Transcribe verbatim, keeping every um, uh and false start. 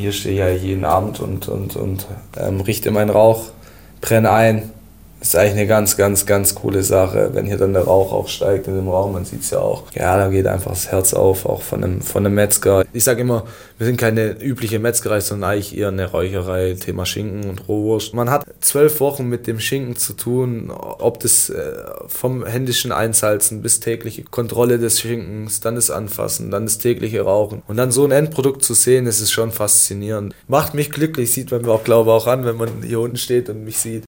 hier stehe ich ja jeden Abend und, und, und ähm, richte meinen Rauch, brenne ein. Das ist eigentlich eine ganz, ganz, ganz coole Sache, wenn hier dann der Rauch auch steigt in dem Raum, man sieht es ja auch. Ja, da geht einfach das Herz auf, auch von einem, von einem Metzger. Ich sage immer, wir sind keine übliche Metzgerei, sondern eigentlich eher eine Räucherei, Thema Schinken und Rohwurst. Man hat zwölf Wochen mit dem Schinken zu tun, ob das äh, vom händischen Einsalzen bis tägliche Kontrolle des Schinkens, dann das Anfassen, dann das tägliche Rauchen. Und dann so ein Endprodukt zu sehen, das ist schon faszinierend. Macht mich glücklich, sieht man mir auch, glaube ich, auch an, wenn man hier unten steht und mich sieht.